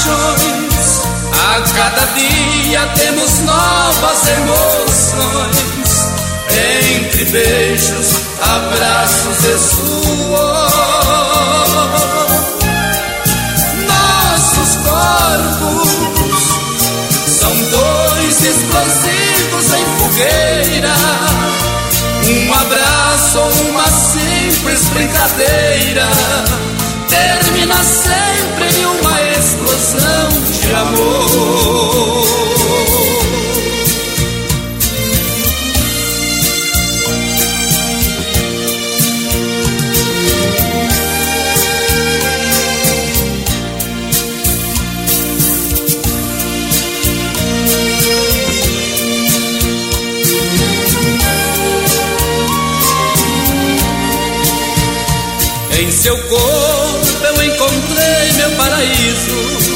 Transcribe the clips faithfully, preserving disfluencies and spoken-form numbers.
paixões. A cada dia temos novas emoções. Entre beijos, abraços e suor, nossos corpos são dois explosivos em fogueira. Um abraço ou uma simples brincadeira termina sempre em uma explosão de amor. Em seu corpo eu encontrei meu paraíso.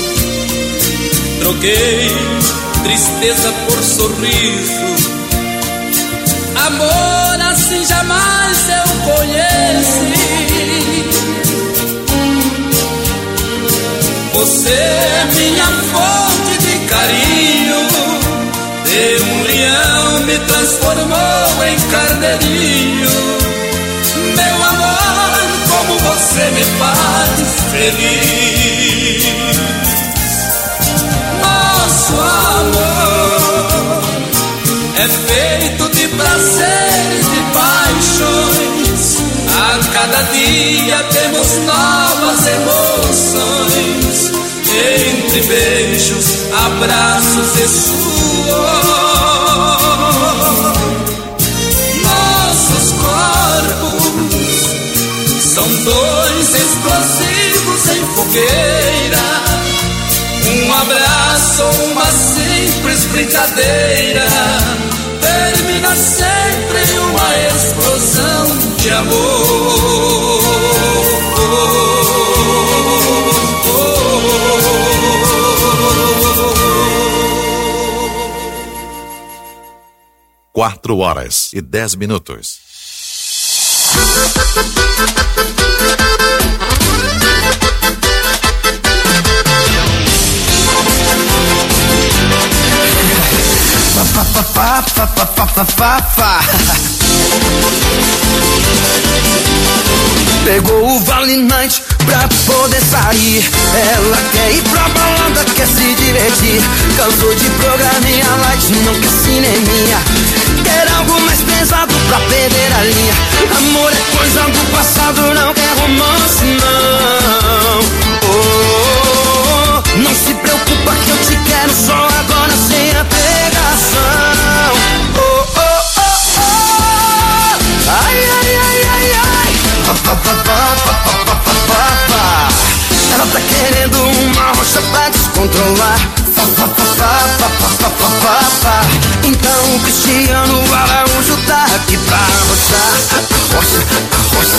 Troquei tristeza por sorriso. Amor assim jamais eu conheci. Você é minha fonte de carinho. De um leão me transformou em carneirinho. Meu amor, como você me faz feliz. Nosso amor é feito de prazeres e paixões. A cada dia temos novas emoções. Entre beijos, abraços e suor, nossos corpos são dois explosivos em fogueira. Um abraço ou uma simples brincadeira termina sempre em uma explosão de amor. Quatro horas e dez minutos. Pegou o Vale Night pra poder sair. Ela quer ir pra balada, quer se divertir. Cansou de programinha light, não quer cineminha. Quer algo mais pesado pra perder a linha. Amor é coisa do passado, não quer romance não. Oh, oh, oh. Não se preocupa que eu te quero só agora sem a pegação. Oh, oh, oh, oh. Ai, ai, ai, ai, ai. Ela tá querendo uma rocha pra descontrolar. Então o Cristiano Araújo tá aqui pra arrochar. Arrocha, arrocha.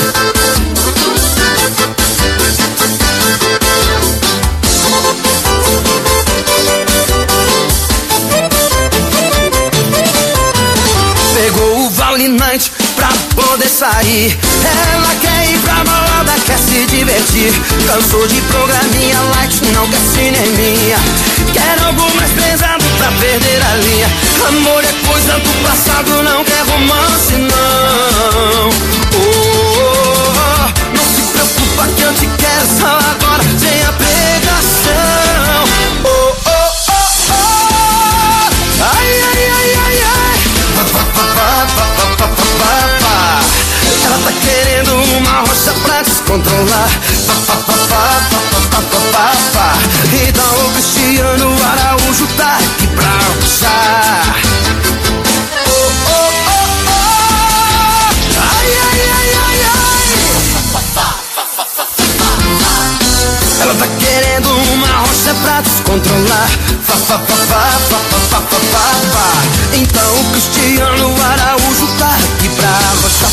Pegou o Vale Night pra poder sair. Ela quer ir pra balada, quer se divertir. Cansou de programinha light, não quer cineminha. Quer algo mais pesado pra perder a linha. Amor é coisa do passado, não quer romance não. Oh, oh, oh. Não se preocupa que eu te quero só agora sem a pegação. Oh, oh, oh, oh. Ai, ai, ai, ai, ai. Ela tá querendo uma rocha pra descontrolar. Então o Cristiano Araújo tá aqui pra arrochar. Oh, oh, oh, oh. Ai, ai, ai, ai, ai. Ela tá querendo uma rocha pra descontrolar. Então o Cristiano Araújo tá aqui pra arrochar.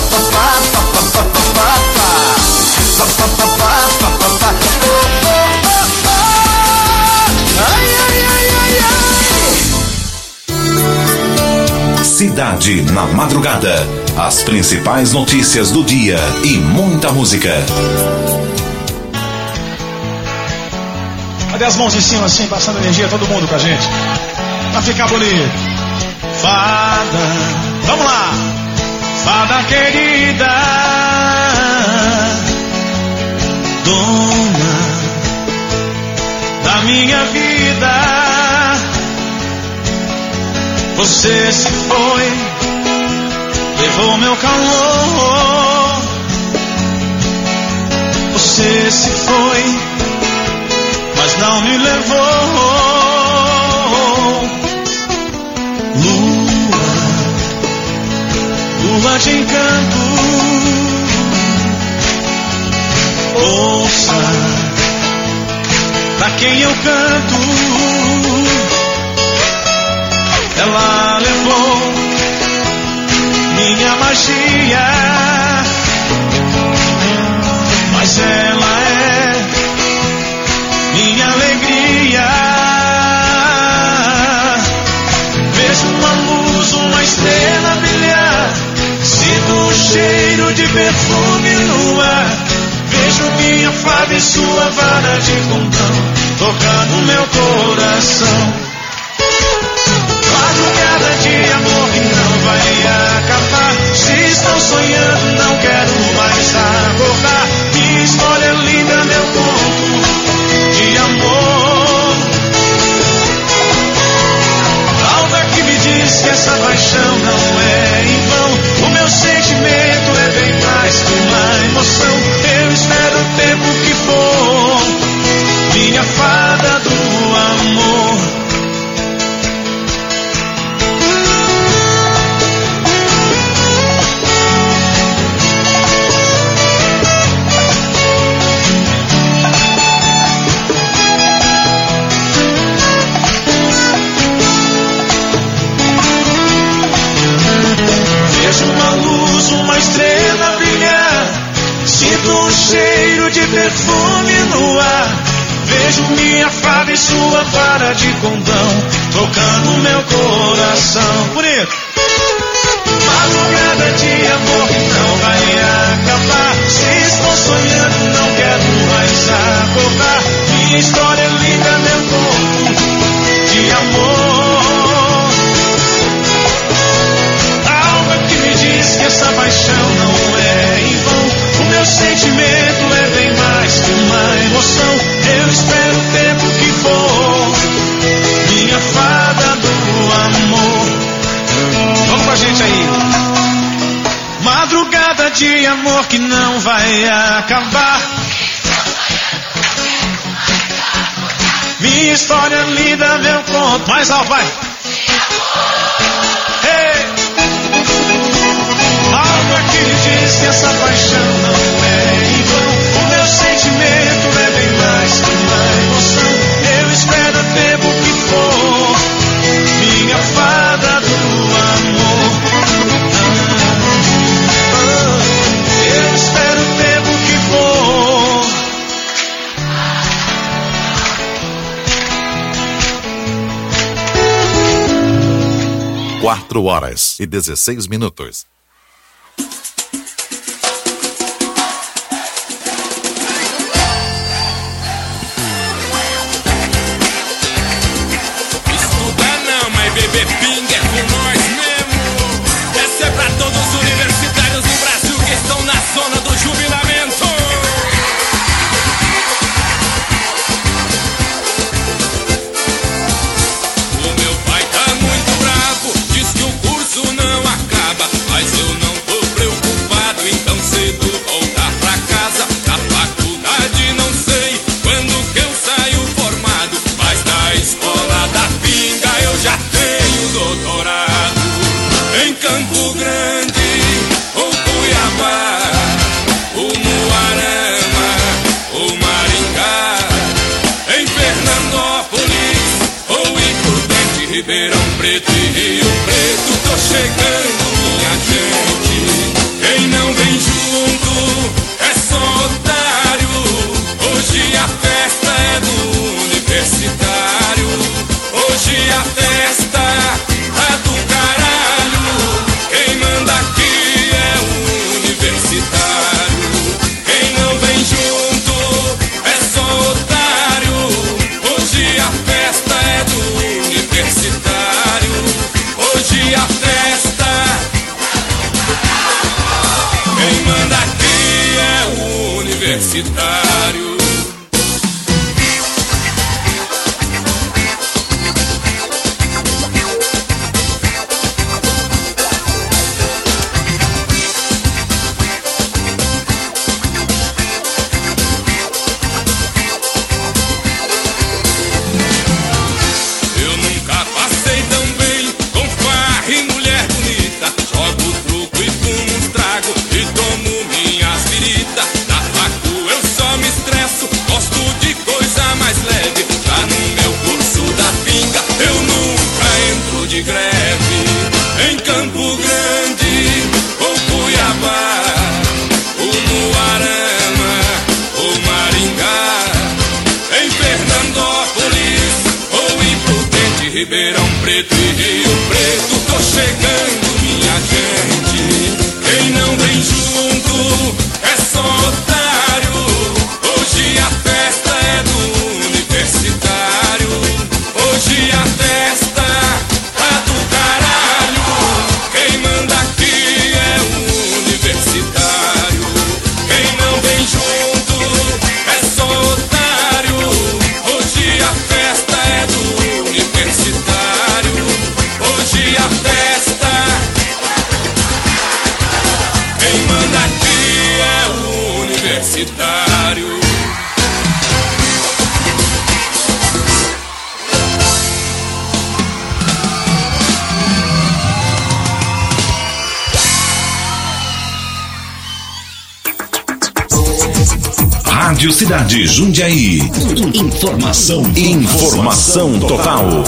Cidade na Madrugada. As principais notícias do dia e muita música. Cadê as mãos em cima assim, passando energia, todo mundo com a gente? Pra ficar bonito. Fada, vamos lá. Fada querida, dona da minha vida, você se foi, levou meu calor. Você se foi, mas não me levou. Lua, lua de encanto, ouça pra quem eu canto. Ela levou minha magia, mas ela é minha alegria. Vejo uma luz, uma estrela brilhar, sinto o cheiro de perfume no ar. Vejo minha fada e sua vara de condão tocando meu coração. Madrugada de amor que não vai acabar. Se estou sonhando, não quero mais acordar. Minha história linda, meu conto de amor. Algo que me diz que essa paixão não é em vão. O meu sentimento é bem mais que uma emoção. Eu espero o tempo que for, minha fada do amor. Cheiro de perfume no ar. Vejo minha fada e sua vara de condão tocando meu coração. Bonito. Madrugada de amor que não vai acabar. Se estou sonhando, não quero mais acordar. Minha história é linda, meu conto de amor. Algo que me diz que essa paixão não é em vão. O meu sentimento é bem mais que uma emoção. Eu espero o tempo que for, minha fada do amor. Vamos com a gente aí. Madrugada de amor que não vai acabar. Minha história linda, meu conto. Mais alto, vai. Hey! Algo aqui me diz que essa paixão não é em vão. O meu sentimento é bem mais que uma emoção. Eu espero o tempo que for, minha fada do amor. Eu espero o tempo que for. Quatro horas e dezesseis minutos. Beber pinga é com nós mesmo. Essa é pra todos os universitários do Brasil que estão na zona do jubilamento. O meu pai tá muito bravo, diz que o curso não acaba. Mas eu não tô preocupado em tão cedo voltar pra casa. Da faculdade não sei quando que eu saio formado, mas na escola da pinga eu já tenho doutorado. Em Campo Grande ou Cuiabá, ou Moarama ou Maringá, em Fernandópolis ou em Prudente, Ribeirão Preto e Rio Preto, tô chegando, minha gente. Quem não vem junto é só otário. Hoje a festa é do universitário. Hoje a festa é do caralho. Quem manda aqui é o universitário. Quem não vem junto é só otário. universitário. De greve em Campo Grande ou Cuiabá, ou Muarama ou Maringá, em Fernandópolis ou em Prudente, Ribeirão Preto e Rio Preto. Tô chegando, minha gente, quem não vem junto é só otário. Hoje a festa é do universitário, hoje a festa universitário. Rádio Cidade Jundiaí. Informação, informação total.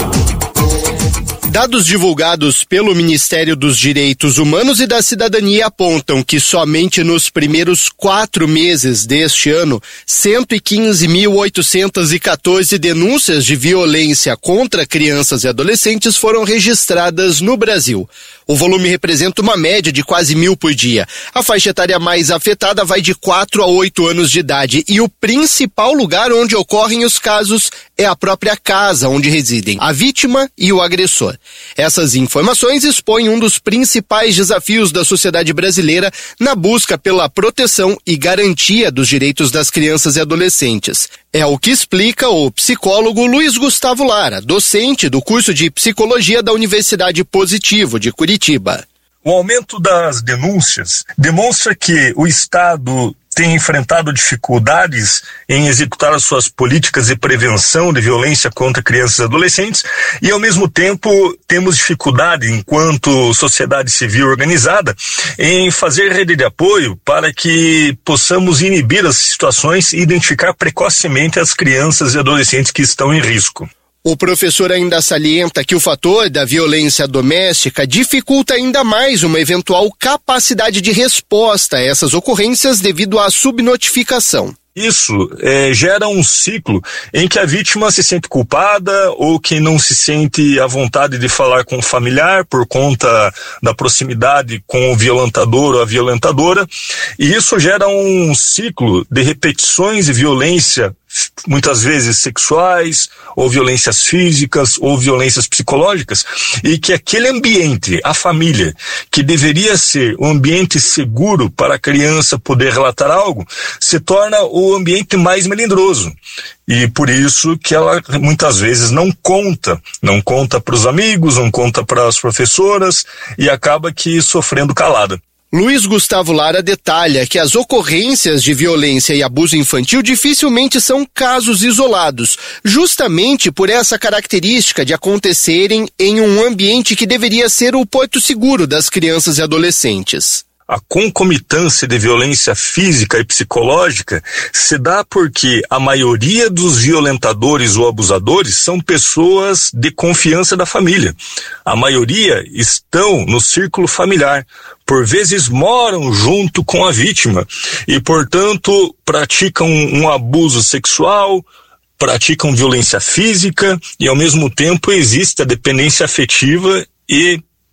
Dados divulgados pelo Ministério dos Direitos Humanos e da Cidadania apontam que somente nos primeiros quatro meses deste ano, cento e quinze mil oitocentas e quatorze denúncias de violência contra crianças e adolescentes foram registradas no Brasil. O volume representa uma média de quase mil por dia. A faixa etária mais afetada vai de quatro a oito anos de idade e o principal lugar onde ocorrem os casos é a própria casa onde residem a vítima e o agressor. Essas informações expõem um dos principais desafios da sociedade brasileira na busca pela proteção e garantia dos direitos das crianças e adolescentes. É o que explica o psicólogo Luiz Gustavo Lara, docente do curso de Psicologia da Universidade Positivo de Curitiba. O aumento das denúncias demonstra que o Estado tem enfrentado dificuldades em executar as suas políticas de prevenção de violência contra crianças e adolescentes e, ao mesmo tempo, temos dificuldade, enquanto sociedade civil organizada, em fazer rede de apoio para que possamos inibir as situações e identificar precocemente as crianças e adolescentes que estão em risco. O professor ainda salienta que o fator da violência doméstica dificulta ainda mais uma eventual capacidade de resposta a essas ocorrências devido à subnotificação. Isso é, gera um ciclo em que a vítima se sente culpada ou que não se sente à vontade de falar com o familiar por conta da proximidade com o violentador ou a violentadora, e isso gera um ciclo de repetições de violência, muitas vezes sexuais, ou violências físicas, ou violências psicológicas, e que aquele ambiente, a família, que deveria ser um ambiente seguro para a criança poder relatar algo, se torna o ambiente mais melindroso. E por isso que ela muitas vezes não conta, não conta para os amigos, não conta para as professoras, e acaba que sofrendo calada. Luiz Gustavo Lara detalha que as ocorrências de violência e abuso infantil dificilmente são casos isolados, justamente por essa característica de acontecerem em um ambiente que deveria ser o porto seguro das crianças e adolescentes. A concomitância de violência física e psicológica se dá porque a maioria dos violentadores ou abusadores são pessoas de confiança da família. A maioria estão no círculo familiar, por vezes moram junto com a vítima e, portanto, praticam um abuso sexual, praticam violência física e, ao mesmo tempo, existe a dependência afetiva e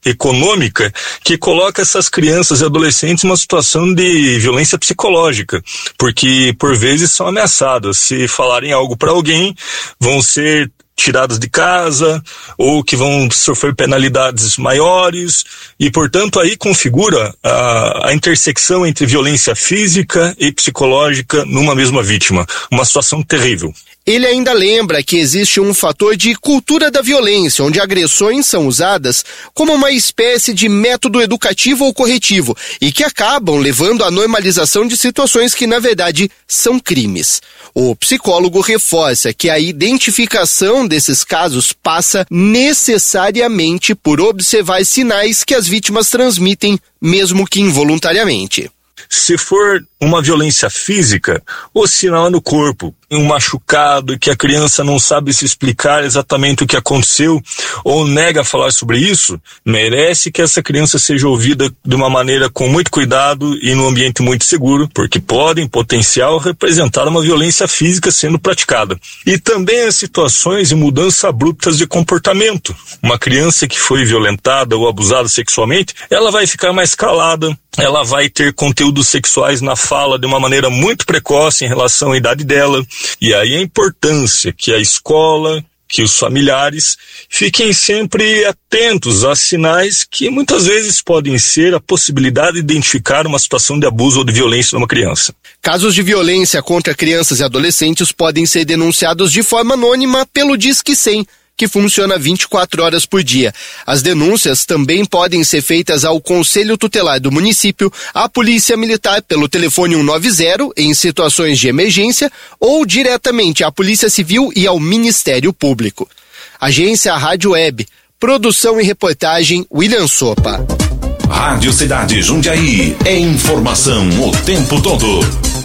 econômica que coloca essas crianças e adolescentes numa situação de violência psicológica, porque por vezes são ameaçadas. Se falarem algo para alguém, vão ser tiradas de casa, ou que vão sofrer penalidades maiores, e portanto aí configura a, a intersecção entre violência física e psicológica numa mesma vítima, uma situação terrível. Ele ainda lembra que existe um fator de cultura da violência, onde agressões são usadas como uma espécie de método educativo ou corretivo e que acabam levando à normalização de situações que, na verdade, são crimes. O psicólogo reforça que a identificação desses casos passa necessariamente por observar sinais que as vítimas transmitem, mesmo que involuntariamente. Se for uma violência física, o sinal é no corpo, um machucado que a criança não sabe se explicar exatamente o que aconteceu ou nega falar sobre isso, merece que essa criança seja ouvida de uma maneira com muito cuidado e num ambiente muito seguro, porque pode, em potencial, representar uma violência física sendo praticada. E também as situações de mudança abruptas de comportamento. Uma criança que foi violentada ou abusada sexualmente, ela vai ficar mais calada, ela vai ter conteúdos sexuais na fala de uma maneira muito precoce em relação à idade dela. E aí a importância que a escola, que os familiares fiquem sempre atentos a sinais que muitas vezes podem ser a possibilidade de identificar uma situação de abuso ou de violência numa criança. Casos de violência contra crianças e adolescentes podem ser denunciados de forma anônima pelo Disque cem, que funciona vinte e quatro horas por dia. As denúncias também podem ser feitas ao Conselho Tutelar do município, à Polícia Militar pelo telefone cento e noventa em situações de emergência ou diretamente à Polícia Civil e ao Ministério Público. Agência Rádio Web. Produção e reportagem William Sopa. Rádio Cidade Jundiaí. É informação o tempo todo.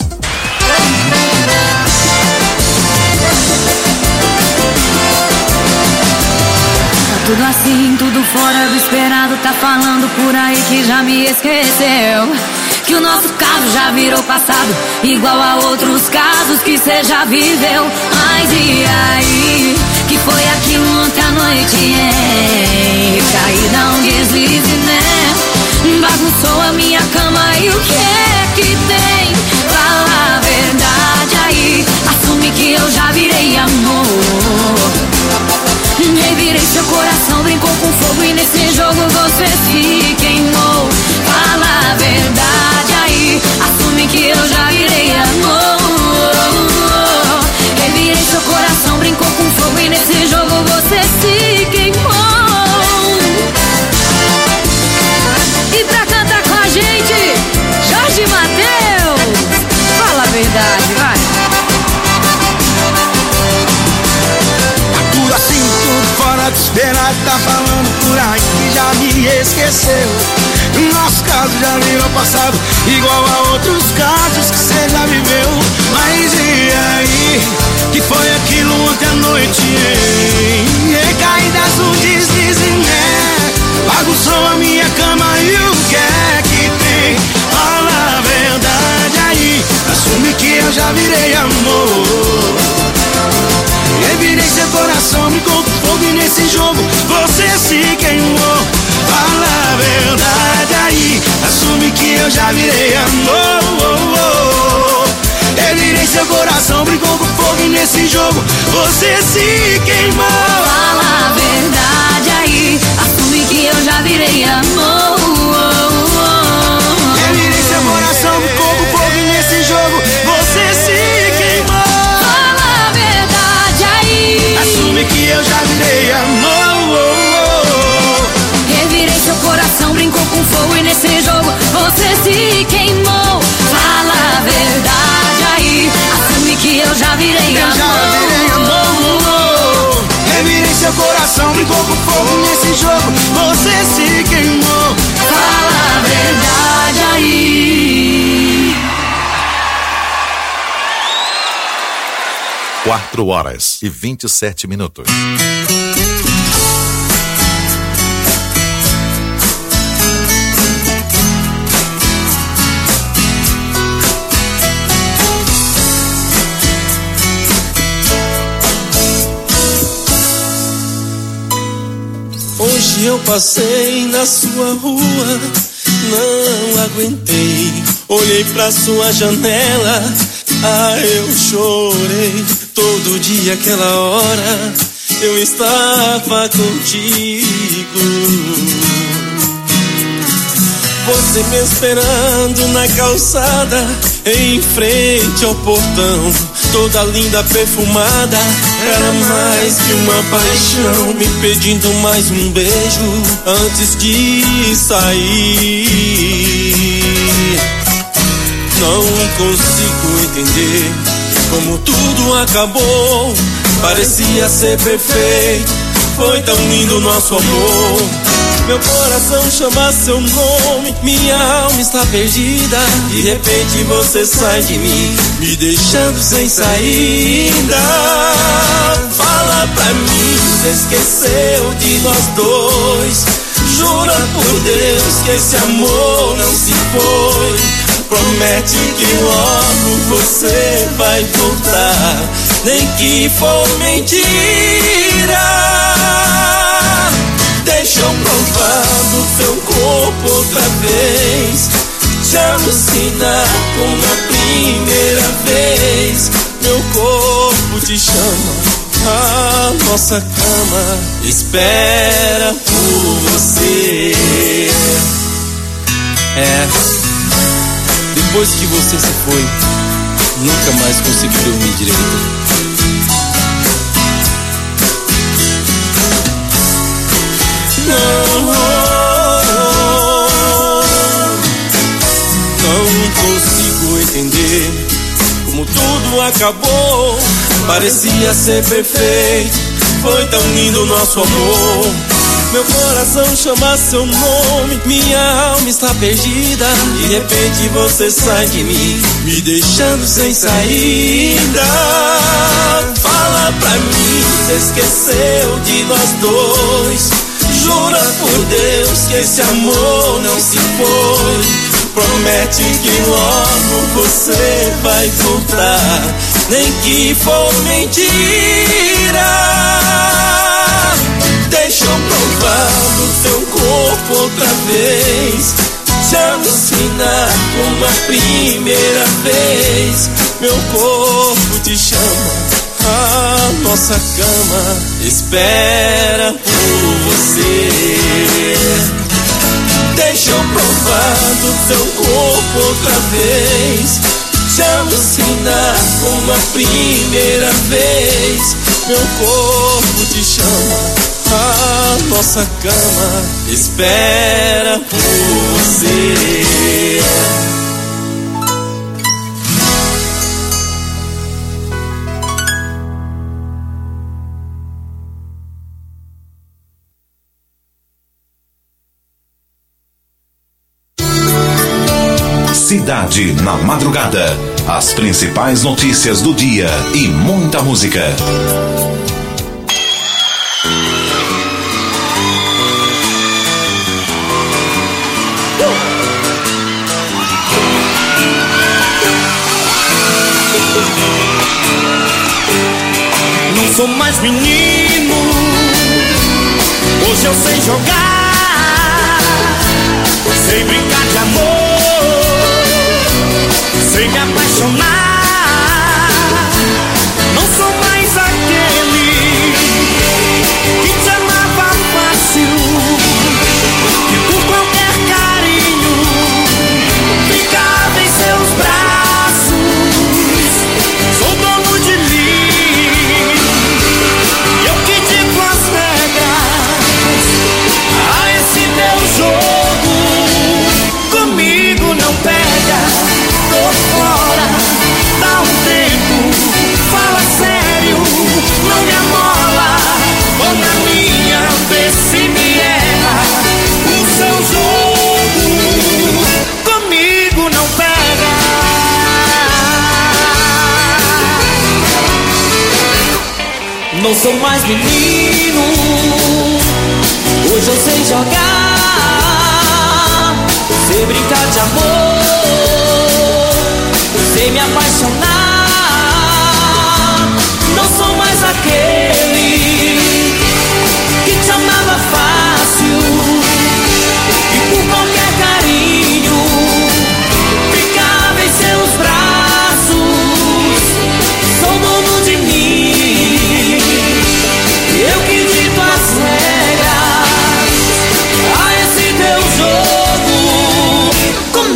Tudo assim, tudo fora do esperado. Tá falando por aí que já me esqueceu, que o nosso caso já virou passado, igual a outros casos que cê já viveu. Mas e aí, que foi aquilo ontem à noite, hein? Caída, um deslize, né? Bagunçou a minha cama e o que é que tem? Fala a verdade aí, assume que eu já virei amor. Revirei seu coração, brincou com fogo e nesse jogo você se queimou. Fala a verdade aí, assume que eu já virei amor. Revirei seu coração, brincou com fogo e nesse jogo você se queimou. E pra cantar com a gente, Jorge Mateus. Fala a verdade, vai. Assim, tudo fora de esperar, tá falando por aí que já me esqueceu. Nosso caso já virou passado, igual a outros casos que cê já viveu. Mas e aí, que foi aquilo ontem à noite, hein? Recaídas, um deslize, né? Bagunçou a minha cama e o que é que tem? Fala a verdade aí, assume que eu já virei amor. Revirei seu coração, brincou com fogo e nesse jogo você se queimou. Fala a verdade aí, assume que eu já virei amor. Revirei seu coração, brincou com fogo e nesse jogo você se queimou. Fala a verdade aí, assume que eu já virei amor. Revirei seu coração, brincou com fogo e nesse jogo você se queimou. Assume que eu já virei amor. Revirei seu coração, brincou com fogo e nesse jogo você se queimou. Fala a verdade aí, assume que eu já virei eu amor. Já virei amor. Revirei seu coração, brincou com fogo e nesse jogo você se queimou. Fala a verdade aí. Quatro horas e vinte e sete minutos. Hoje eu passei na sua rua, não aguentei. Olhei pra sua janela, ah, eu chorei. Todo dia, aquela hora, eu estava contigo. Você me esperando na calçada, em frente ao portão, toda linda, perfumada. Era mais que uma paixão, me pedindo mais um beijo antes de sair. Não consigo entender como tudo acabou. Parecia ser perfeito, foi tão lindo o nosso amor. Meu coração chama seu nome, minha alma está perdida. De repente você sai de mim, me deixando sem saída. Fala pra mim, você esqueceu de nós dois. Jura por Deus que esse amor não se foi. Promete que logo você vai voltar, nem que for mentira. Deixa eu provar do seu corpo outra vez, te alucinar como a primeira vez. Meu corpo te chama, a nossa cama espera por você. É, depois que você se foi, nunca mais consegui dormir direito. Não, não consigo entender como tudo acabou. Parecia ser perfeito, foi tão lindo o nosso amor. Meu coração chama seu nome, minha alma está perdida. De repente você sai de mim, me deixando sem saída. Fala pra mim, você esqueceu de nós dois. Jura por Deus que esse amor não se foi. Promete que logo você vai voltar, nem que for mentira. Deixa eu provar do seu corpo outra vez, te alucinar como a primeira vez. Meu corpo te chama, a nossa cama espera por você. Deixa eu provar do seu corpo outra vez, te alucinar como a primeira vez. Meu corpo te chama, a nossa cama espera por você. Cidade na Madrugada. As principais notícias do dia e muita música. Não sou mais menino, hoje eu sei jogar, sei brincar de amor, sei me apaixonar. Não sou mais aquele que te amava fácil, que por qualquer carinho ficava em seus braços. Sou dono de mim, eu que digo as regras a esse teu jogo. Comigo não pega, tô fora, dá um tempo, fala sério, não me amola, vou na minha, vê se me erra o seu jogo. Comigo não pega. Não sou mais menino, hoje eu sei jogar, sei brincar de amor, sei me apaixonar. Não sou mais aquele que te amava fácil,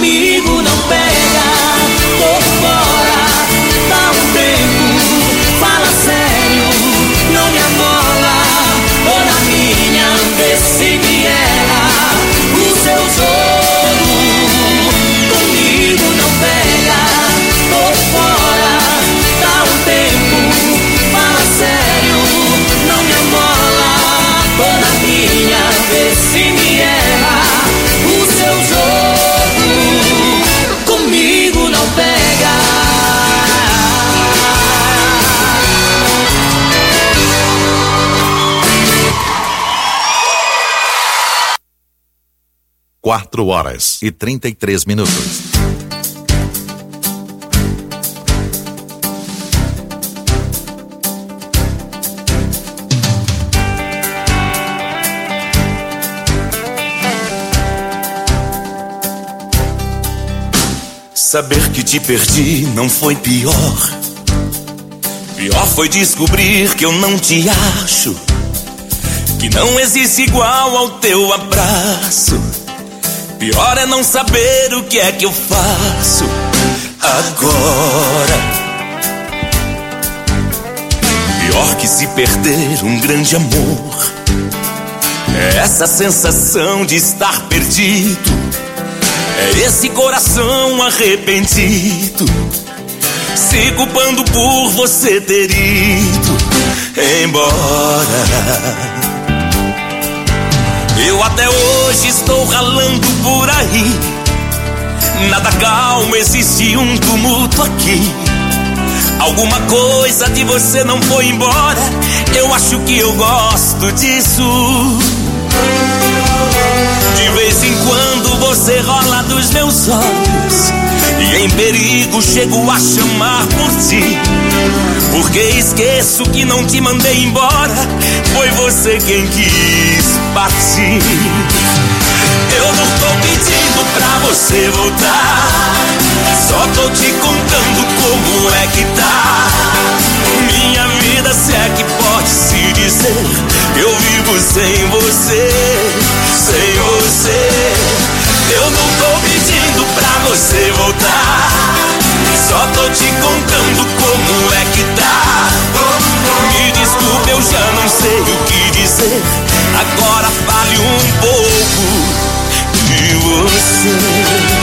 comigo não pega. Tô fora, dá um tempo, fala sério, não me amola. Tô na minha, vê se me erra o seu jogo. Comigo não pega. Tô fora, dá um tempo, fala sério, não me amola. Tô na minha, vê se me erra o seu jogo. Comigo não pega. Quatro horas e trinta e três minutos. Saber que te perdi não foi pior. Pior foi descobrir que eu não te acho, que não existe igual ao teu abraço. Pior é não saber o que é que eu faço agora. Pior que se perder um grande amor é essa sensação de estar perdido, é esse coração arrependido, se culpando por você ter ido embora. Eu até hoje estou ralando por aí, nada calmo, existe um tumulto aqui. Alguma coisa de você não foi embora, eu acho que eu gosto disso. De vez em quando você rola dos meus olhos, e em perigo chego a chamar por ti, porque esqueço que não te mandei embora, foi você quem quis partir. Eu não tô pedindo pra você voltar, só tô te contando como é que tá minha vida, se é que pode se dizer. Eu vivo sem você, sem você. Eu não tô pedindo pra você voltar, só tô te contando como é que tá. Me desculpe, eu já não sei o que dizer. Agora fale um pouco de você.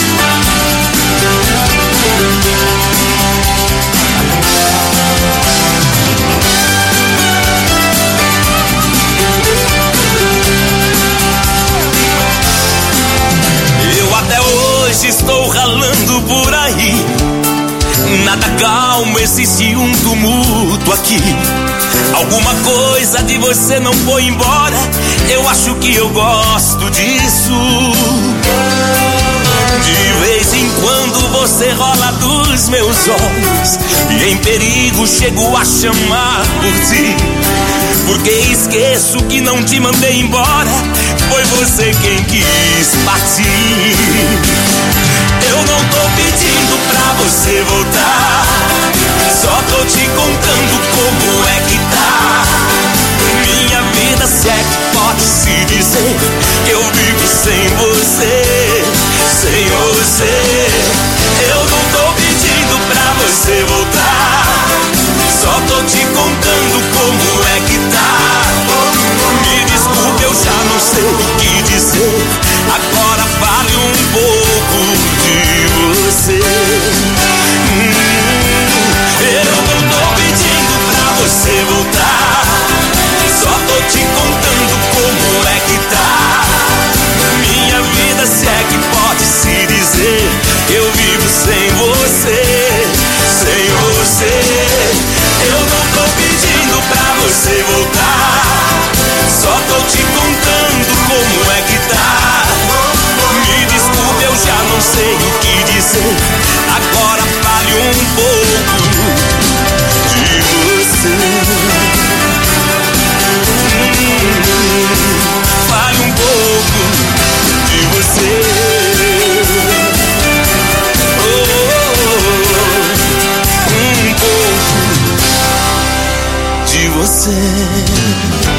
Eu até hoje estou ralando por aí, nada calmo, existe um tumulto aqui. Alguma coisa de você não foi embora, eu acho que eu gosto disso. De vez em quando você rola dos meus olhos, e em perigo chego a chamar por ti, porque esqueço que não te mandei embora, foi você quem quis partir. Eu não tô pedindo pra você voltar, só tô te contando como é que tá minha vida, se é que pode se dizer. Eu vivo sem você, sem você. Eu não tô pedindo pra você voltar, só tô te contando como é que tá. Me desculpe, eu já não sei o que dizer. Agora fale um pouco de você. hum, Eu não tô pedindo pra você voltar, só tô te contando como é que tá minha vida, se é que pode se dizer. Eu vivo sem você, sem você. Eu não tô pedindo pra você voltar, só tô te contando como é que tá. Me desculpe, eu já não sei o que dizer. Agora fale um pouco de você. hum, Fale um pouco de você. Oh, um pouco de você.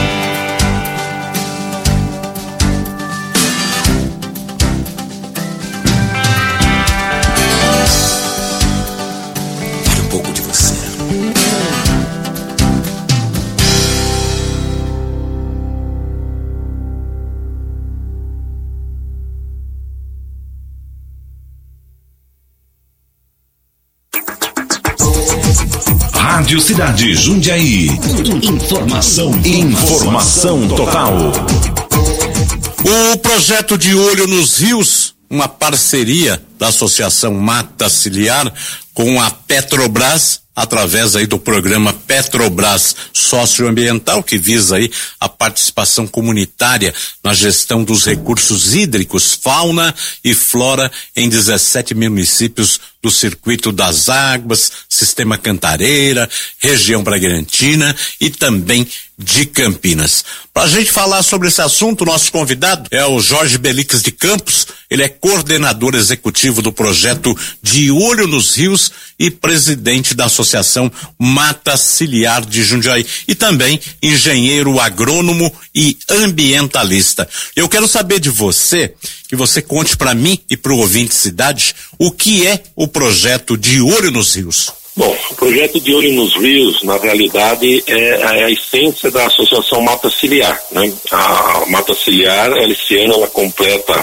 Rádio Cidade Jundiaí. Informação, informação total. O projeto de Olho nos Rios, uma parceria da Associação Mata Ciliar com a Petrobras, através aí do programa Petrobras Socioambiental, que visa aí a participação comunitária na gestão dos recursos hídricos, fauna e flora em dezessete municípios do Circuito das Águas, Sistema Cantareira, região Bragantina e também de Campinas. Para a gente falar sobre esse assunto, nosso convidado é o Jorge Belix de Campos. Ele é coordenador executivo do projeto De Olho nos Rios e presidente da Associação Mata Ciliar de Jundiaí e também engenheiro agrônomo e ambientalista. Eu quero saber de você, que você conte para mim e para o ouvinte Cidade, o que é o projeto De Olho nos Rios. Bom, o projeto De Olho nos Rios, na realidade, é a, é a essência da Associação Mata Ciliar, né? A Mata Ciliar, ela, esse ano, ela completa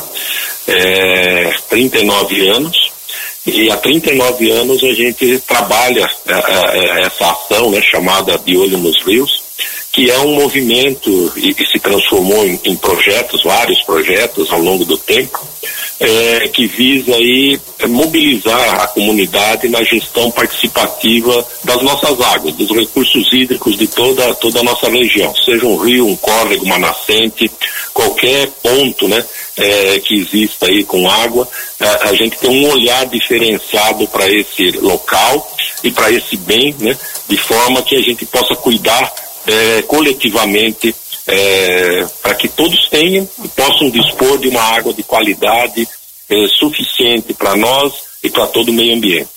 é, trinta e nove anos, e há trinta e nove anos a gente trabalha é, é, essa ação, né, chamada De Olho nos Rios, que é um movimento e, e se transformou em, em projetos, vários projetos ao longo do tempo, é, que visa aí mobilizar a comunidade na gestão participativa das nossas águas, dos recursos hídricos de toda, toda a nossa região, seja um rio, um córrego, uma nascente, qualquer ponto, né, é, que exista aí com água, a, a gente tem um olhar diferenciado para esse local e para esse bem, né, de forma que a gente possa cuidar É, coletivamente, é, para que todos tenham e possam dispor de uma água de qualidade é, suficiente para nós e para todo o meio ambiente.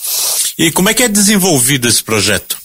E como é que é desenvolvido esse projeto?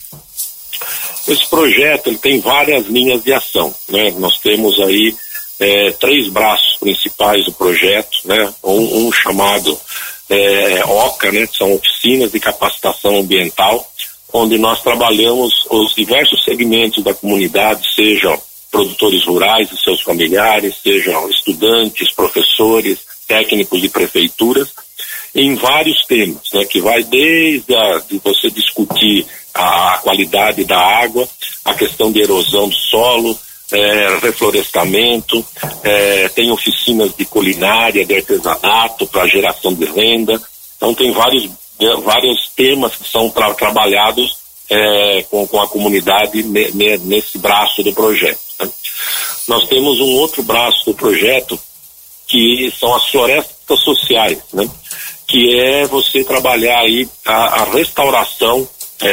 Esse projeto ele tem várias linhas de ação, né? Nós temos aí é, três braços principais do projeto, né? Um, um chamado é, OCA, né? Que são oficinas de capacitação ambiental, onde nós trabalhamos os diversos segmentos da comunidade, sejam produtores rurais e seus familiares, sejam estudantes, professores, técnicos de prefeituras, em vários temas, né, que vai desde a, de você discutir a qualidade da água, a questão de erosão do solo, é, reflorestamento, é, tem oficinas de culinária, de artesanato para geração de renda. Então tem vários vários temas que são tra trabalhados é, com, com a comunidade ne, ne, nesse braço do projeto, né? Nós temos um outro braço do projeto que são as florestas sociais, né? Que é você trabalhar aí a, a restauração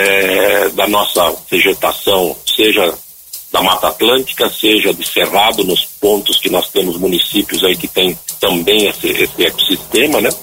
é, da nossa vegetação, seja da Mata Atlântica, seja de cerrado, nos pontos que nós temos municípios aí que tem também esse, esse ecossistema, né?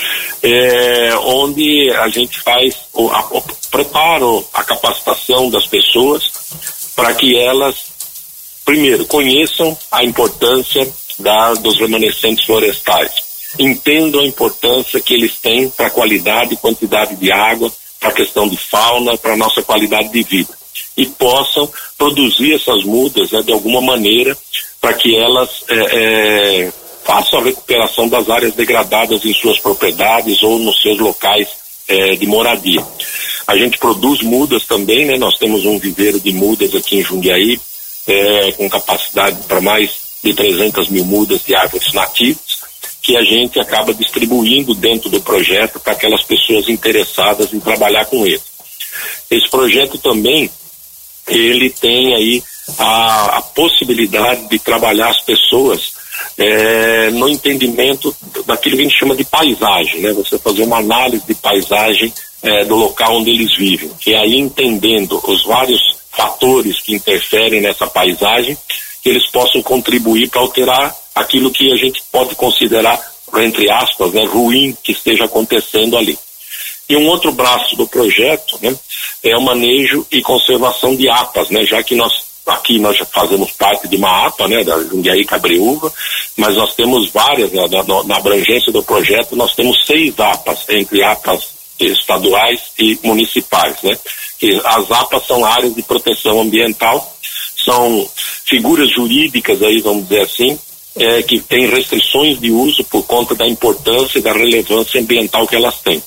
É, onde a gente faz o, a, o preparo, a capacitação das pessoas para que elas, primeiro, conheçam a importância da, dos remanescentes florestais, entendam a importância que eles têm para a qualidade e quantidade de água, para a questão de fauna, para a nossa qualidade de vida, e possam produzir essas mudas, né, de alguma maneira, para que elas é, é, façam a recuperação das áreas degradadas em suas propriedades ou nos seus locais é, de moradia. A gente produz mudas também, né? Nós temos um viveiro de mudas aqui em Jundiaí, é, com capacidade para mais de trezentas mil mudas de árvores nativas, que a gente acaba distribuindo dentro do projeto para aquelas pessoas interessadas em trabalhar com ele. Esse projeto também, ele tem aí a, a possibilidade de trabalhar as pessoas É, no entendimento daquilo que a gente chama de paisagem, né? Você fazer uma análise de paisagem é, do local onde eles vivem, e aí entendendo os vários fatores que interferem nessa paisagem, que eles possam contribuir para alterar aquilo que a gente pode considerar, entre aspas, né, ruim que esteja acontecendo ali. E um outro braço do projeto, né, é o manejo e conservação de A P As, né? Já que nós aqui nós já fazemos parte de uma A P A, né, da Jundiaí Cabreúva, mas nós temos várias, né, na, na abrangência do projeto, nós temos seis A P As, entre A P As estaduais e municipais, né? Que as A P As são áreas de proteção ambiental, são figuras jurídicas aí, vamos dizer assim, é, que têm restrições de uso por conta da importância e da relevância ambiental que elas têm.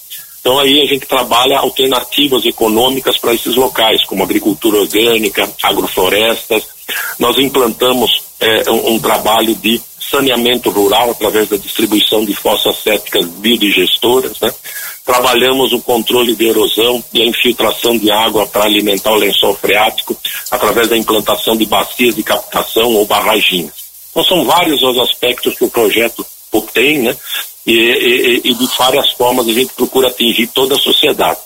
Então aí a gente trabalha alternativas econômicas para esses locais, como agricultura orgânica, agroflorestas. Nós implantamos é, um, um trabalho de saneamento rural através da distribuição de fossas sépticas biodigestoras, né? Trabalhamos o controle de erosão e a infiltração de água para alimentar o lençol freático através da implantação de bacias de captação ou barraginhas. Então são vários os aspectos que o projeto tem, né? E, e, e de várias formas a gente procura atingir toda a sociedade.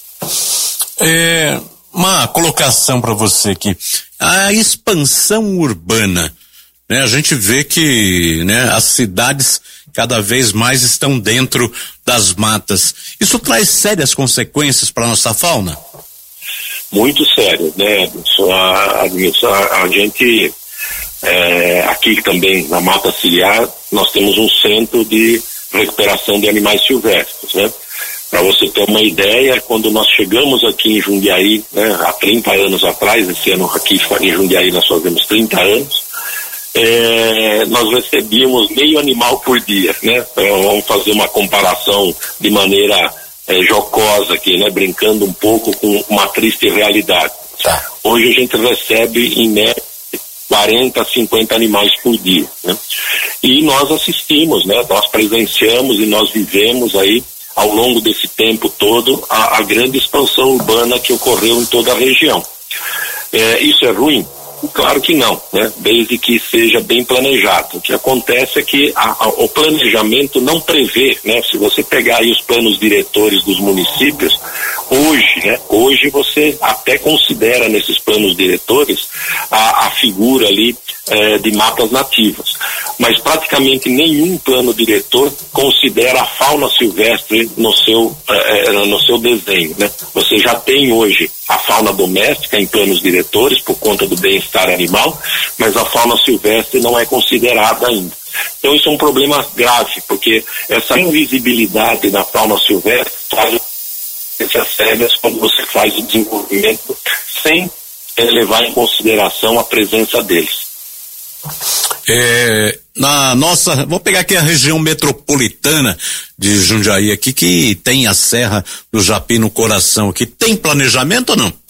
É, uma colocação para você aqui. A expansão urbana, né? A gente vê que, né, as cidades cada vez mais estão dentro das matas. Isso traz sérias consequências para a nossa fauna? Muito sério, né? A, a, a gente, é, aqui também na Mata Ciliar, nós temos um centro de recuperação de animais silvestres, né? Para você ter uma ideia, quando nós chegamos aqui em Jundiaí, né, há trinta anos atrás, esse ano aqui em Jundiaí nós fazemos trinta anos, É, nós recebíamos meio animal por dia, né? Então, vamos fazer uma comparação de maneira é, jocosa aqui, né? Brincando um pouco com uma triste realidade. Tá. Hoje a gente recebe em média quarenta, cinquenta animais por dia, né? E nós assistimos, né? Nós presenciamos e nós vivemos aí ao longo desse tempo todo a, a grande expansão urbana que ocorreu em toda a região. É, isso é ruim? Claro que não, né? Desde que seja bem planejado. O que acontece é que a, a, o planejamento não prevê, né? Se você pegar aí os planos diretores dos municípios, hoje, né? Hoje você até considera nesses planos diretores a, a figura ali é, de matas nativas. Mas praticamente nenhum plano diretor considera a fauna silvestre no seu, é, no seu desenho, né? Você já tem hoje a fauna doméstica em planos diretores por conta do bem-estar animal, mas a fauna silvestre não é considerada ainda. Então isso é um problema grave, porque essa invisibilidade da fauna silvestre traz consequências sérias quando você faz o desenvolvimento sem é, levar em consideração a presença deles. É, na nossa, vou pegar aqui a região metropolitana de Jundiaí aqui, que tem a Serra do Japi no coração aqui, tem planejamento ou não?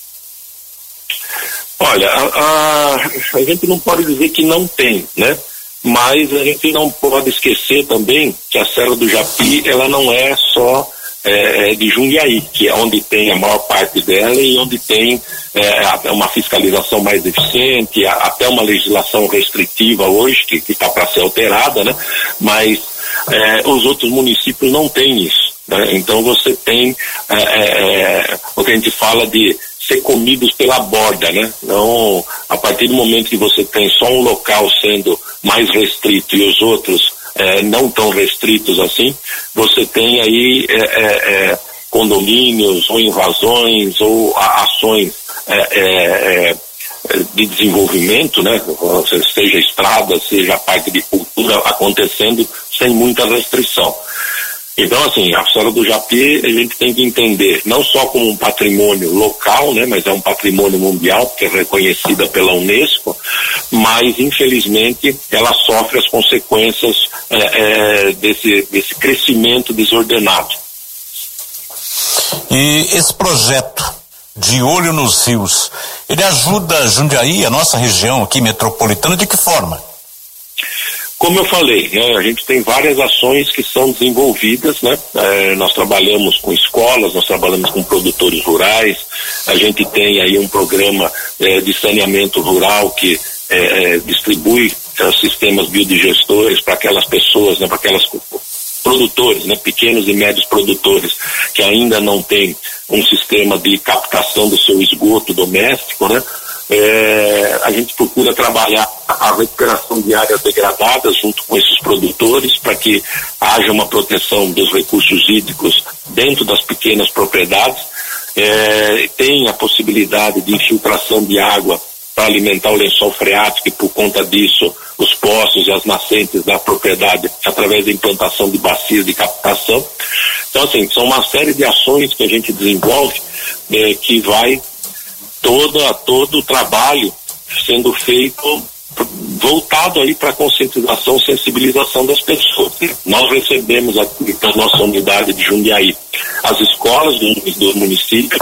Olha, a, a, a gente não pode dizer que não tem, né? Mas a gente não pode esquecer também que a Serra do Japi, ela não é só é, de Jundiaí, que é onde tem a maior parte dela e onde tem é, uma fiscalização mais eficiente, até uma legislação restritiva hoje, que está para ser alterada, né? Mas é, os outros municípios não têm isso, né? Então você tem é, é, o que a gente fala de ser comidos pela borda, né? Então, a partir do momento que você tem só um local sendo mais restrito e os outros é, não tão restritos assim, você tem aí é, é, é, condomínios ou invasões ou a, ações é, é, de desenvolvimento, né? Seja estrada, seja parte de cultura acontecendo sem muita restrição. Então, assim, a Serra do Japi a gente tem que entender não só como um patrimônio local, né, mas é um patrimônio mundial, que é reconhecida pela Unesco, mas, infelizmente, ela sofre as consequências é, é, desse, desse crescimento desordenado. E esse projeto de Olho nos Rios, ele ajuda Jundiaí, a nossa região aqui metropolitana, de que forma? Como eu falei, né, a gente tem várias ações que são desenvolvidas, né? É, nós trabalhamos com escolas, nós trabalhamos com produtores rurais, a gente tem aí um programa é, de saneamento rural que é, é, distribui é, sistemas biodigestores para aquelas pessoas, né, para aquelas produtores, né, pequenos e médios produtores que ainda não têm um sistema de captação do seu esgoto doméstico, né? É, a gente procura trabalhar a recuperação de áreas degradadas junto com esses produtores para que haja uma proteção dos recursos hídricos dentro das pequenas propriedades. É, tem a possibilidade de infiltração de água para alimentar o lençol freático e, por conta disso, os poços e as nascentes da propriedade através da implantação de bacias de captação. Então, assim, são uma série de ações que a gente desenvolve é, que vai todo, todo o trabalho sendo feito voltado aí para conscientização, sensibilização das pessoas. Nós recebemos aqui na nossa unidade de Jundiaí as escolas do, do município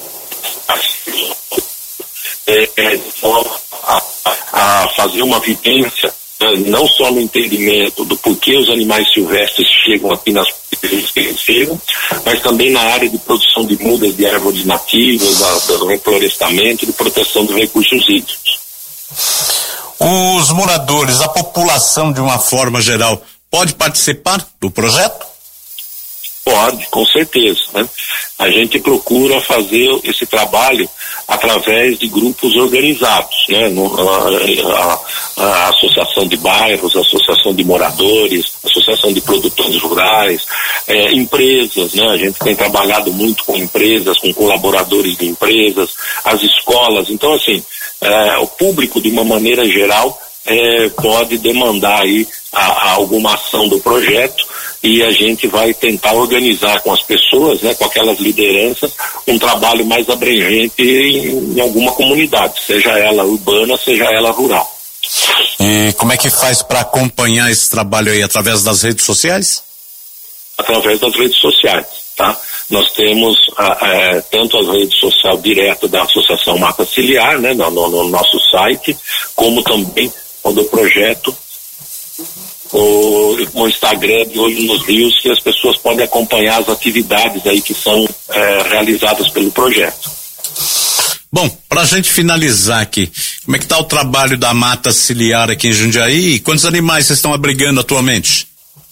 é, é, a, a fazer uma vivência, não só no entendimento do porquê os animais silvestres chegam aqui nas regiões que eles chegam, mas também na área de produção de mudas de árvores nativas, da, do reflorestamento e de proteção dos recursos hídricos. Os moradores, a população de uma forma geral, pode participar do projeto? Pode, com certeza, né? A gente procura fazer esse trabalho através de grupos organizados, né? No, a, a, a associação de bairros, a associação de moradores, a associação de produtores rurais, é, empresas, né? A gente tem trabalhado muito com empresas, com colaboradores de empresas, as escolas. Então, assim, é, o público, de uma maneira geral, é, pode demandar aí a, a alguma ação do projeto, e a gente vai tentar organizar com as pessoas, né, com aquelas lideranças, um trabalho mais abrangente em, em alguma comunidade, seja ela urbana, seja ela rural. E como é que faz para acompanhar esse trabalho aí? Através das redes sociais? Através das redes sociais, tá? Nós temos a, a, tanto a rede social direta da Associação Mata Ciliar, né, no, no, no nosso site, como também o do projeto, o, o Instagram de Olho nos Rios, que as pessoas podem acompanhar as atividades aí que são é, realizadas pelo projeto. Bom, para a gente finalizar aqui, como é que está o trabalho da Mata Ciliar aqui em Jundiaí? Quantos animais vocês estão abrigando atualmente?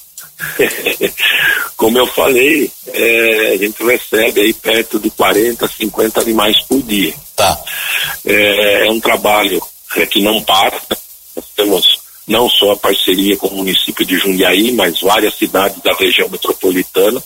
Como eu falei, é, a gente recebe aí perto de quarenta, cinquenta animais por dia. Tá. É, é um trabalho é, que não para. Nós temos não só a parceria com o município de Jundiaí, mas várias cidades da região metropolitana.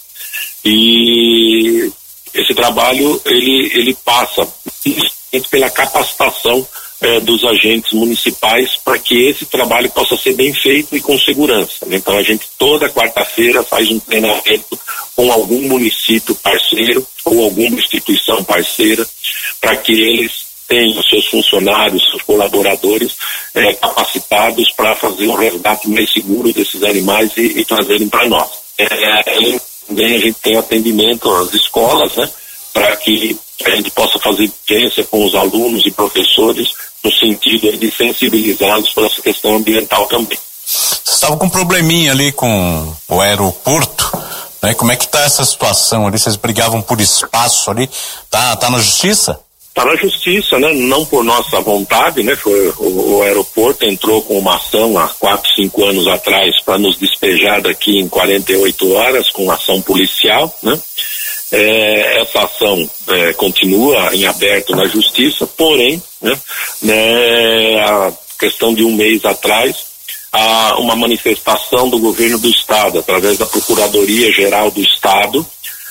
E esse trabalho, ele, ele passa pela capacitação eh, dos agentes municipais para que esse trabalho possa ser bem feito e com segurança. Então a gente toda quarta-feira faz um treinamento com algum município parceiro ou alguma instituição parceira para que eles tenham seus funcionários, seus colaboradores eh, capacitados para fazer um resgate mais seguro desses animais e, e trazerem para nós. É, também a gente tem atendimento às escolas, né, para que a gente possa fazer vivência com os alunos e professores no sentido de sensibilizá-los para essa questão ambiental também. Você estava com um probleminha ali com o aeroporto, né? Como é que está essa situação ali? Vocês brigavam por espaço ali? Tá, tá na justiça? Está na justiça, né? Não por nossa vontade, né? Foi, o, o aeroporto entrou com uma ação há quatro, cinco anos atrás para nos despejar daqui em quarenta e oito horas com ação policial, né? É, essa ação é, continua em aberto na justiça, porém, né, né, a questão de um mês atrás, há uma manifestação do governo do estado, através da Procuradoria-Geral do Estado,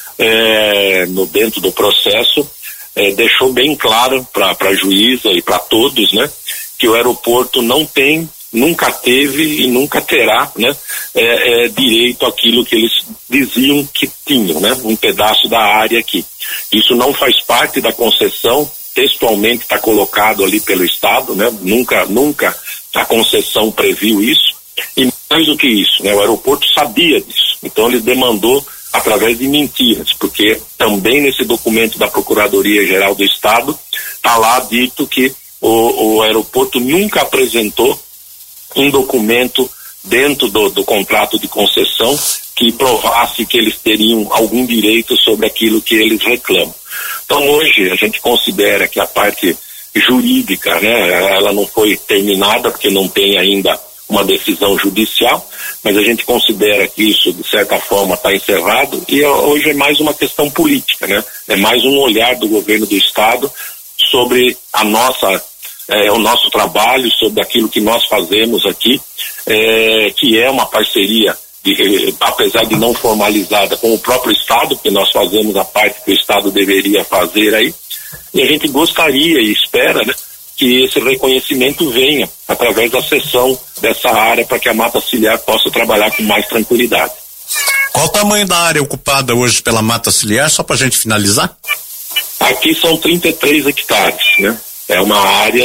é, no, dentro do processo, é, deixou bem claro para a juíza e para todos, né, que o aeroporto não tem, nunca teve e nunca terá, né, é, é, direito àquilo que eles diziam que tinham, né, um pedaço da área aqui. Isso não faz parte da concessão, textualmente está colocado ali pelo Estado, né, nunca, nunca a concessão previu isso, e mais do que isso, né, o aeroporto sabia disso, então ele demandou através de mentiras, porque também nesse documento da Procuradoria-Geral do Estado está lá dito que o, o aeroporto nunca apresentou um documento dentro do, do contrato de concessão que provasse que eles teriam algum direito sobre aquilo que eles reclamam. Então hoje a gente considera que a parte jurídica, né, ela não foi terminada porque não tem ainda uma decisão judicial, mas a gente considera que isso de certa forma está encerrado e hoje é mais uma questão política, né? É mais um olhar do governo do estado sobre a nossa É, o nosso trabalho, sobre aquilo que nós fazemos aqui, é, que é uma parceria, de, apesar de não formalizada, com o próprio Estado, porque nós fazemos a parte que o Estado deveria fazer aí, e a gente gostaria e espera, né, que esse reconhecimento venha através da cessão dessa área para que a Mata Ciliar possa trabalhar com mais tranquilidade. Qual o tamanho da área ocupada hoje pela Mata Ciliar, só para a gente finalizar? Aqui são trinta e três hectares, né? É uma área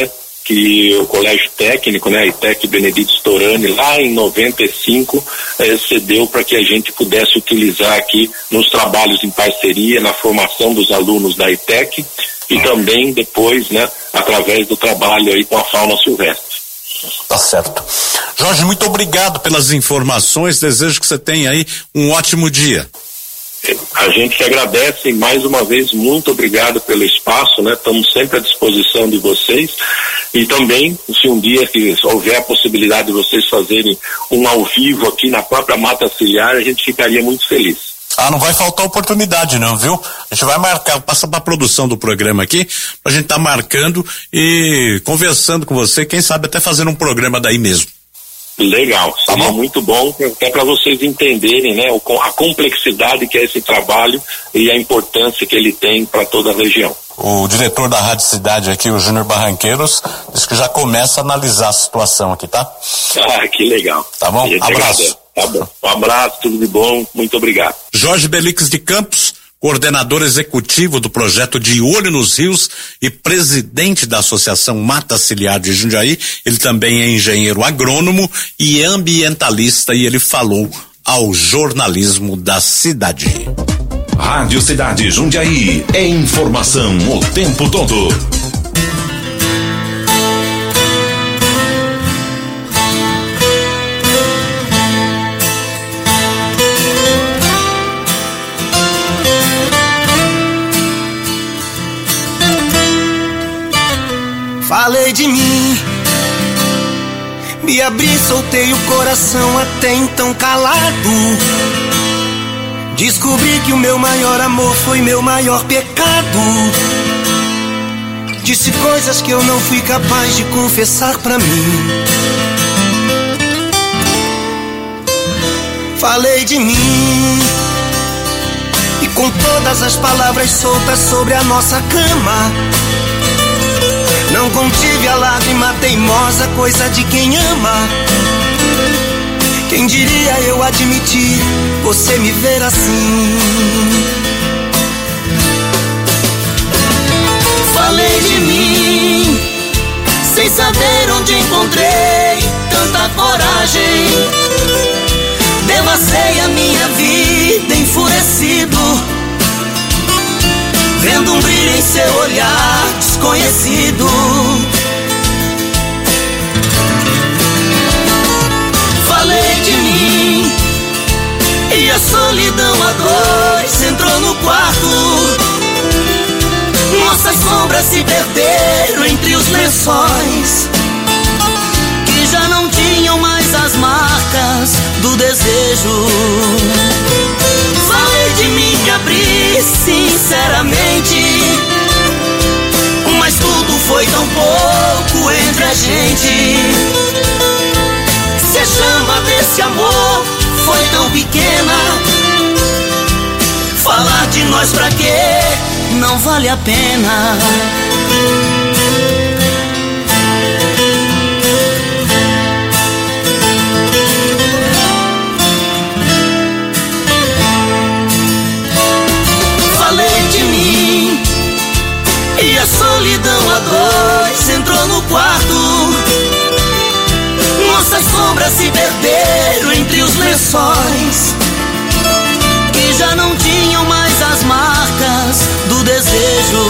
que o Colégio Técnico, né, a I T E C Benedito Storani, lá em noventa e cinco, eh, cedeu para que a gente pudesse utilizar aqui nos trabalhos em parceria, na formação dos alunos da I T E C e também depois, né, através do trabalho aí com a fauna silvestre. Tá certo. Jorge, muito obrigado pelas informações, desejo que você tenha aí um ótimo dia. A gente que agradece e mais uma vez muito obrigado pelo espaço, né? Estamos sempre à disposição de vocês e também se um dia que houver a possibilidade de vocês fazerem um ao vivo aqui na própria Mata Ciliar, a gente ficaria muito feliz. Ah, não vai faltar oportunidade não, viu? A gente vai marcar, passa para a produção do programa aqui, pra gente tá marcando e conversando com você, quem sabe até fazendo um programa daí mesmo. Legal, seria tá muito bom, até para vocês entenderem, né, a complexidade que é esse trabalho e a importância que ele tem para toda a região. O diretor da Rádio Cidade aqui, o Júnior Barranqueiros, disse que já começa a analisar a situação aqui, tá? Ah, que legal. Tá bom? Abraço. Tá bom. Um abraço, tudo de bom, muito obrigado. Jorge Belix de Campos, coordenador executivo do projeto De Olho nos Rios e presidente da Associação Mata Ciliar de Jundiaí. Ele também é engenheiro agrônomo e ambientalista e ele falou ao jornalismo da cidade. Rádio Cidade Jundiaí, é informação o tempo todo. Falei de mim, me abri, soltei o coração até então calado. Descobri que o meu maior amor foi meu maior pecado. Disse coisas que eu não fui capaz de confessar pra mim. Falei de mim, e com todas as palavras soltas sobre a nossa cama, não contive a lágrima teimosa, coisa de quem ama. Quem diria eu admitir você me ver assim? Falei de mim, sem saber onde encontrei tanta coragem. Devacei a minha vida enfurecido, vendo um brilho em seu olhar desconhecido. Falei de mim, e a solidão a dois entrou no quarto. Nossas sombras se perderam entre os lençóis, que já não tinham mais as marcas do desejo. Falei de mim, me abri sinceramente, mas tudo foi tão pouco entre a gente. Se a chama desse amor foi tão pequena, falar de nós pra quê? Não vale a pena. Falei de mim, e a solidão a dois entrou no quarto. Nossas sombras se perderam entre os lençóis, que já não tinham mais as marcas do desejo.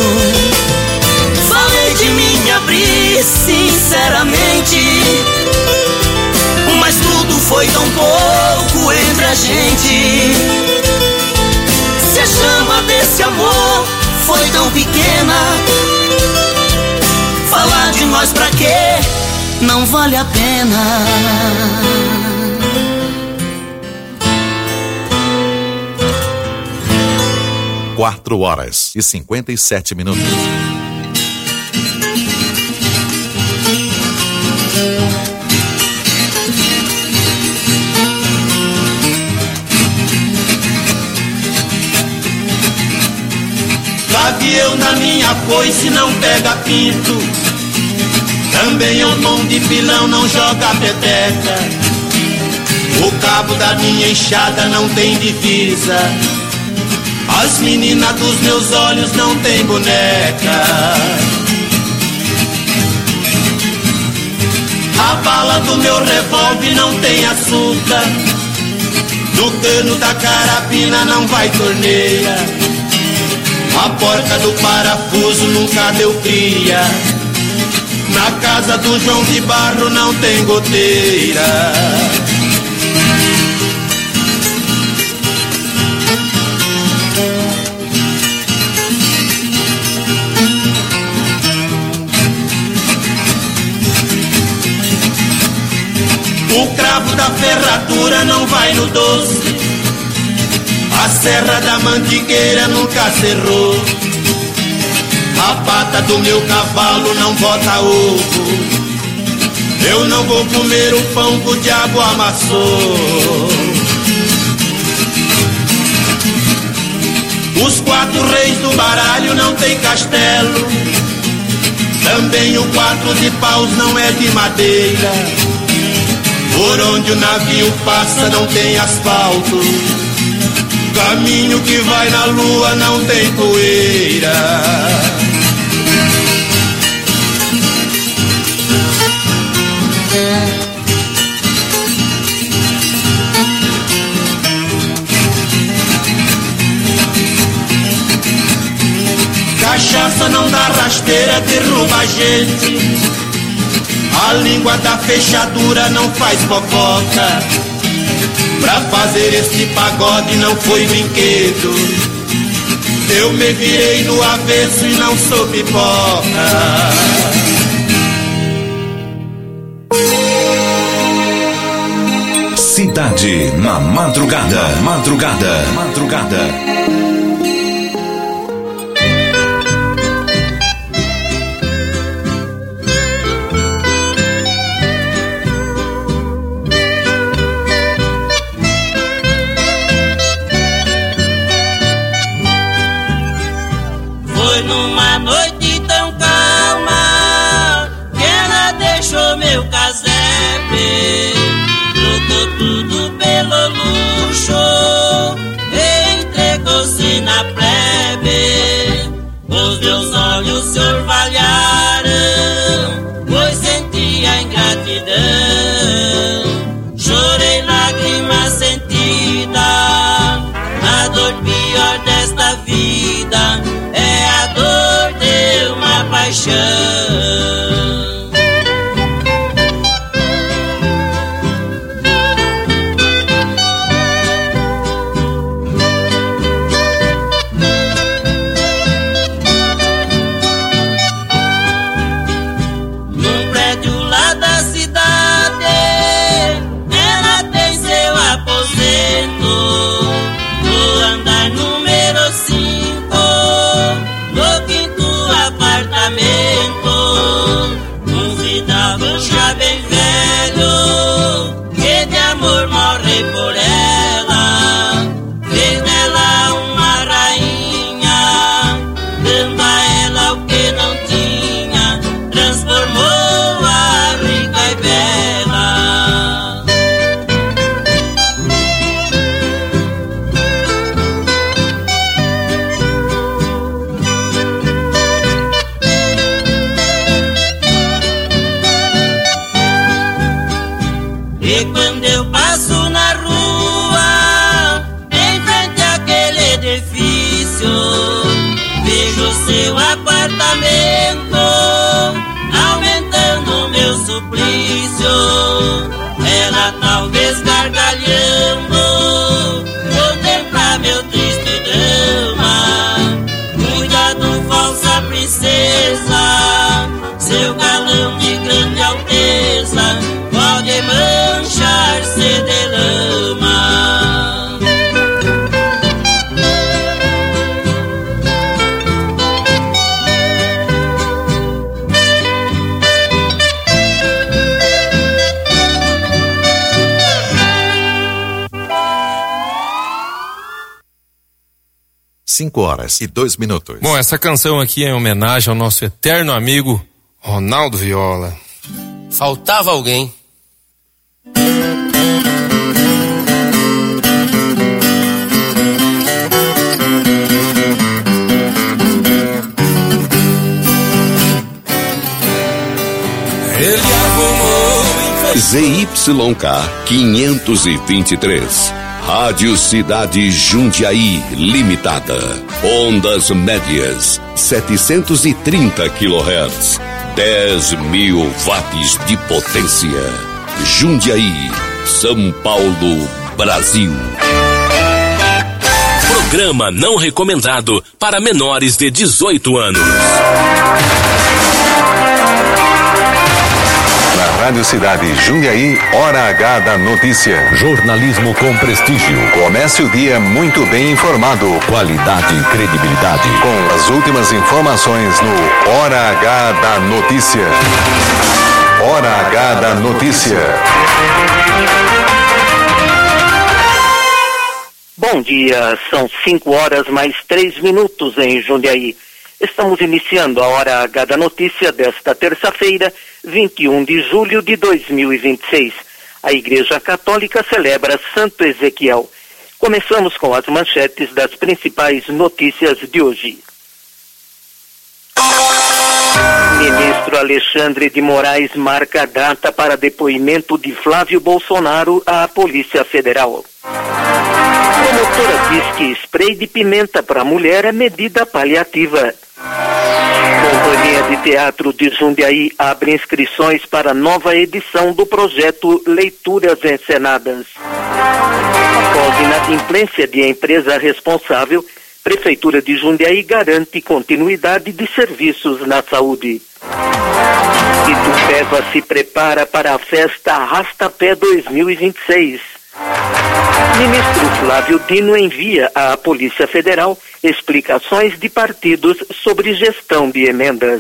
Falei de mim, me abri sinceramente, mas tudo foi tão pouco entre a gente. Se a chama desse amor foi tão pequena, falar de nós pra quê? Não vale a pena. Quatro horas e cinquenta e sete minutos. Gavião na minha foice não pega pinto, também o mão de pilão não joga peteca. O cabo da minha enxada não tem divisa, as meninas dos meus olhos não tem boneca. A bala do meu revólver não tem açúcar, no cano da carabina não vai torneira, a porca do parafuso nunca deu cria, na casa do João de Barro não tem goteira. O cravo da ferradura não vai no doce, a serra da mandigueira nunca cerrou, a pata do meu cavalo não bota ovo, eu não vou comer o pão que o diabo amassou. Os quatro reis do baralho não tem castelo, também o quatro de paus não é de madeira, por onde o navio passa não tem asfalto, caminho que vai na lua não tem poeira. Cachaça não dá rasteira, derruba a gente, a língua da fechadura não faz fofoca, pra fazer este pagode não foi brinquedo, eu me virei no avesso e não sou pipoca. Cidade na madrugada, madrugada, madrugada. Foi numa noite tão calma que ela deixou meu casebre, trocou tudo pelo luxo, entregou-se na plebe. Os meus olhos se orvalharam, pois senti a ingratidão. Chorei lágrimas sentidas, a dor pior desta vida é a dor de uma paixão. Num prédio lá da cidade, ela tem seu aposento, no andar número cinco, no quinto apartamento. Um cidadão já bem velho, que de amor morre por ela, fez dela uma rainha, dando a ela o que não tinha, transformou-a rica e bela. E quando eu passo na rua, em frente àquele edifício, vejo seu apartamento, aumentando meu suplício. Ela talvez gargalhando, contempla meu triste drama. Cuidado, falsa princesa, seu galão de grande alteza pode manchar-se de lama. Cinco horas e dois minutos. Bom, essa canção aqui é em homenagem ao nosso eterno amigo Ronaldo Viola. Faltava alguém. Ele arrumou Z Y K quinhentos e vinte e três. Rádio Cidade Jundiaí Limitada. Ondas médias setecentos e trinta quilohertz. dez mil watts de potência. Jundiaí, São Paulo, Brasil. Programa não recomendado para menores de dezoito anos. Na Rádio Cidade Jundiaí, Hora H da Notícia. Jornalismo com prestígio. Comece o dia muito bem informado. Qualidade e credibilidade. Com as últimas informações no Hora H da Notícia. Hora H da Notícia. Bom dia, são cinco horas mais três minutos em Jundiaí. Estamos iniciando a Hora H da Notícia desta terça-feira, vinte e um de julho de dois mil e vinte e seis. A Igreja Católica celebra Santo Ezequiel. Começamos com as manchetes das principais notícias de hoje. Ministro Alexandre de Moraes marca a data para depoimento de Flávio Bolsonaro à Polícia Federal. Promotora diz que spray de pimenta para mulher é medida paliativa. Companhia de Teatro de Jundiaí abre inscrições para nova edição do projeto Leituras Encenadas. Após inadimplência de empresa responsável, Prefeitura de Jundiaí garante continuidade de serviços na saúde. Itupeva se prepara para a festa Arrasta-Pé dois mil e vinte e seis. Ministro Flávio Dino envia à Polícia Federal explicações de partidos sobre gestão de emendas.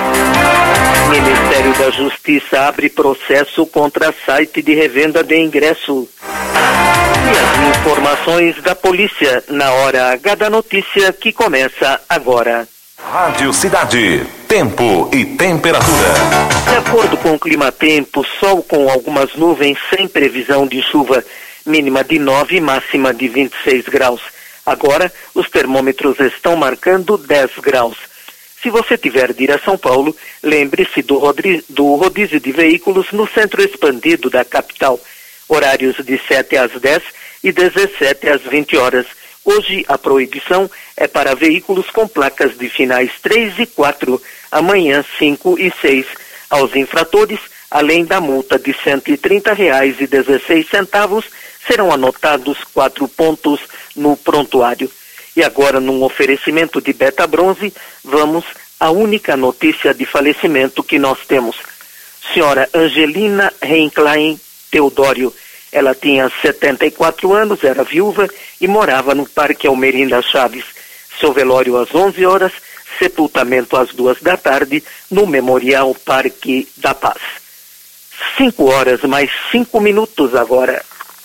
Ministério da Justiça abre processo contra site de revenda de ingresso. E as informações da polícia na Hora H da Notícia, que começa agora. Rádio Cidade, tempo e temperatura. De acordo com o Climatempo, sol com algumas nuvens sem previsão de chuva, mínima de nove e máxima de vinte e seis graus. Agora, os termômetros estão marcando dez graus. Se você tiver de ir a São Paulo, lembre-se do, rodri- do rodízio de veículos no centro expandido da capital. Horários de sete às dez e dezessete às vinte horas. Hoje, a proibição é para veículos com placas de finais três e quatro, amanhã cinco e seis. Aos infratores, além da multa de cento e trinta reais e dezesseis centavos, serão anotados quatro pontos no prontuário. E agora, num oferecimento de Beta Bronze, vamos à única notícia de falecimento que nós temos. Senhora Angelina Reinklein Teodório. Ela tinha setenta e quatro anos, era viúva e morava no Parque Almerinda Chaves. Seu velório às onze horas, sepultamento às duas da tarde, no Memorial Parque da Paz. Cinco horas mais cinco minutos agora.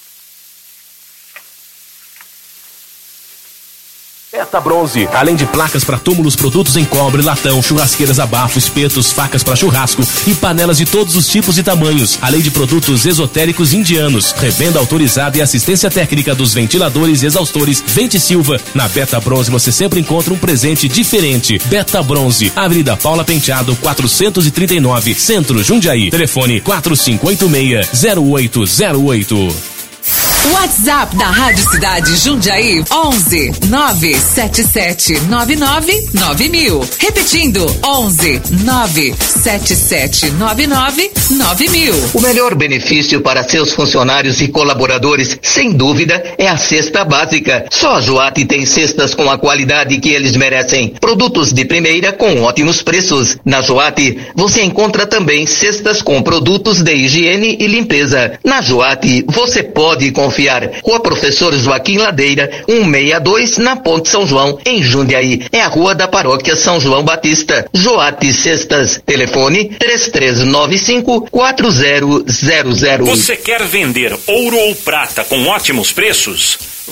Beta Bronze, além de placas para túmulos, produtos em cobre, latão, churrasqueiras a bafo, espetos, facas para churrasco e panelas de todos os tipos e tamanhos, além de produtos esotéricos indianos, revenda autorizada e assistência técnica dos ventiladores e exaustores Vente Silva. Na Beta Bronze você sempre encontra um presente diferente. Beta Bronze, Avenida Paula Penteado, quatrocentos e trinta e nove, Centro Jundiaí. Telefone quatro cinco oito seis, zero oito zero oito. WhatsApp da Rádio Cidade Jundiaí onze nove sete sete nove nove nove mil. Repetindo, onze nove sete sete nove nove nove mil. O melhor benefício para seus funcionários e colaboradores, sem dúvida, é a cesta básica. Só a Joate tem cestas com a qualidade que eles merecem. Produtos de primeira com ótimos preços. Na Joate, você encontra também cestas com produtos de higiene e limpeza. Na Joate, você pode confiar. Rua Professor Joaquim Ladeira, cento e sessenta e dois, na Ponte São João, em Jundiaí. É a rua da Paróquia São João Batista. Joate Cestas. Telefone três três nove cinco, quatro zero zero zero. Você quer vender ouro ou prata com ótimos preços?